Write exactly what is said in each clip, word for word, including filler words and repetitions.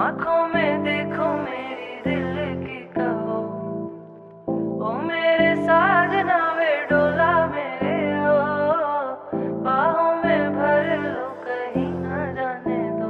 आंखों में देखो मेरी दिल की कहो, ओ मेरे साजना वे डोला मेरे ओ, बाहों में भर लो कहीं ना जाने दो।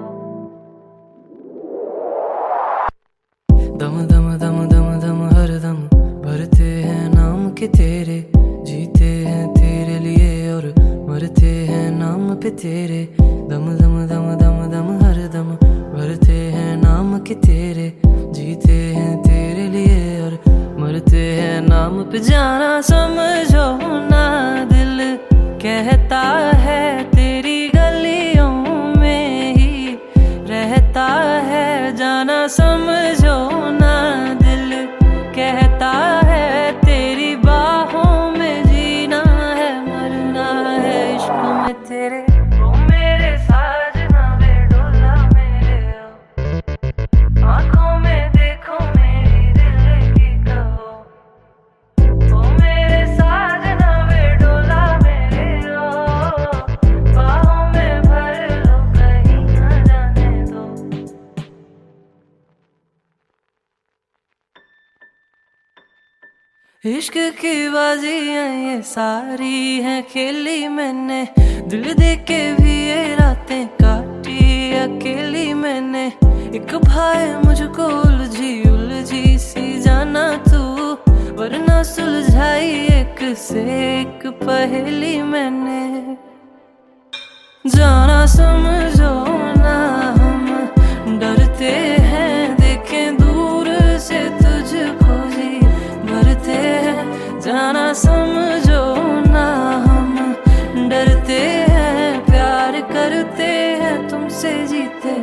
दम दम दम दम दम हर दम भरते हैं नाम के तेरे, जीते हैं तेरे लिए और मरते हैं नाम पे तेरे। दम दम दम दम दम हर दम भरते हैं नाम के तेरे, जीते हैं तेरे लिए और मरते हैं नाम पे। जाना समझो ना दिल कहता है तेरी गलियों में ही रहता है। जाना समझो ना दिल कहता है तेरी बाहों में जीना है मरना है इश्क में तेरे। ओ मेरे साजना वे डोला मेरे ओ, आंखों में देखो मेरी दिल की कहो, ओ मेरे साजना वे डोला मेरे ओ, बाहों में भर लो कहीं ना जाने दो। इश्क की बाजियां ये सारी हैं खेली मैंने, दिल दे के भी ये रातें काटी अकेली मैंने। एक भाई मुझको उलझी उलझी सी जाना तू, वरना सुलझाई एक से एक पहेली मैंने। जाना समझो ना हम डरते हैं देखें दूर से तुझको जी भरते हैं। जाना समझो ना हम डरते हैं प्यार करते हैं तुमसे जीते